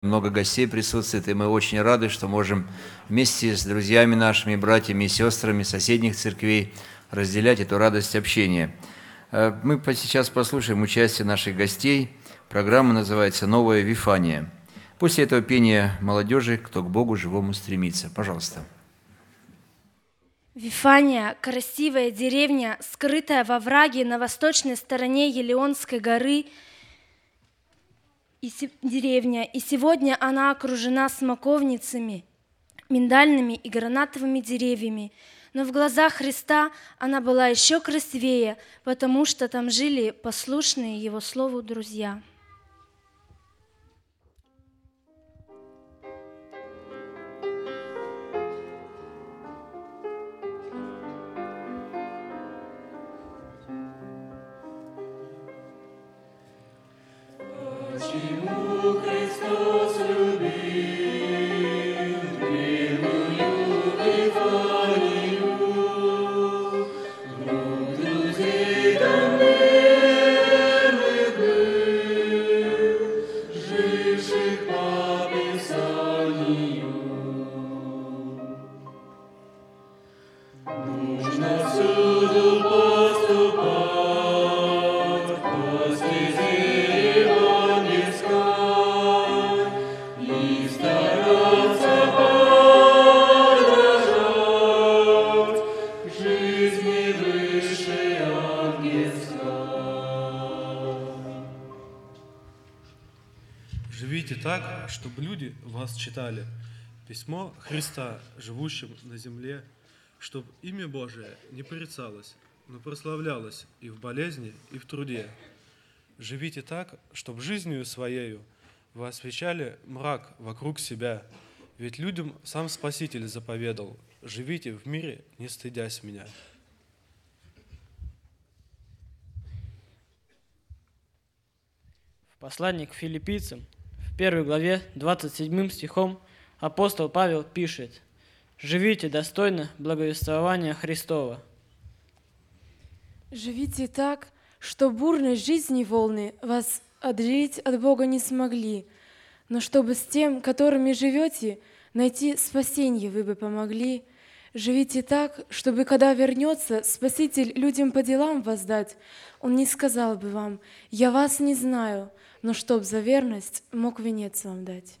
Много гостей присутствует, и мы очень рады, что можем вместе с друзьями нашими, братьями и сестрами соседних церквей разделять эту радость общения. Мы сейчас послушаем участие наших гостей. Программа называется «Новая Вифания». После этого пения молодежи «Кто к Богу живому стремится». Пожалуйста. Вифания – красивая деревня, скрытая во враге на восточной стороне Елеонской горы, деревня, и сегодня она окружена смоковницами, миндальными и гранатовыми деревьями. Но в глазах Христа она была еще красивее, потому что там жили послушные Его Слову друзья. Живите так, чтобы люди вас читали. Письмо Христа, живущим на земле, чтобы имя Божие не порицалось, но прославлялось и в болезни, и в труде. Живите так, чтобы жизнью своею вы освещали мрак вокруг себя, ведь людям сам Спаситель заповедал: живите в мире, не стыдясь меня. В послании к филиппийцам, в 1 главе, 27 стихом, апостол Павел пишет: «Живите достойно благовествования Христова». Живите так, что бурной жизни волны вас отделить от Бога не смогли, но чтобы с тем, которыми живете, найти спасение вы бы помогли. Живите так, чтобы, когда вернется Спаситель людям по делам воздать, Он не сказал бы вам: «Я вас не знаю», но чтоб за верность мог венец вам дать.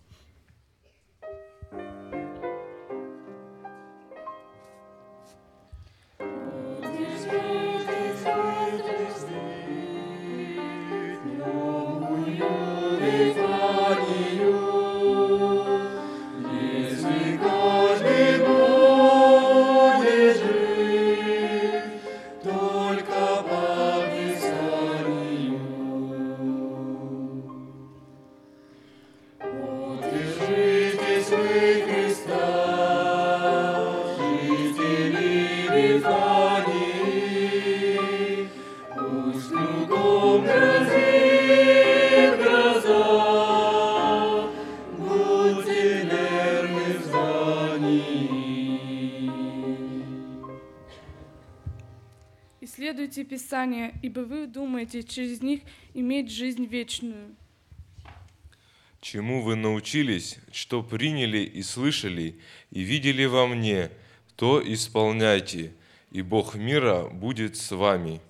Исследуйте Писания, ибо вы думаете через них иметь жизнь вечную. Чему вы научились, что приняли и слышали, и видели во мне, то исполняйте, и Бог мира будет с вами.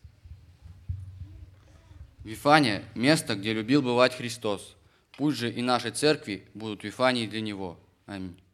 Вифания – место, где любил бывать Христос. Пусть же и наши церкви будут Вифанией для Него. Аминь.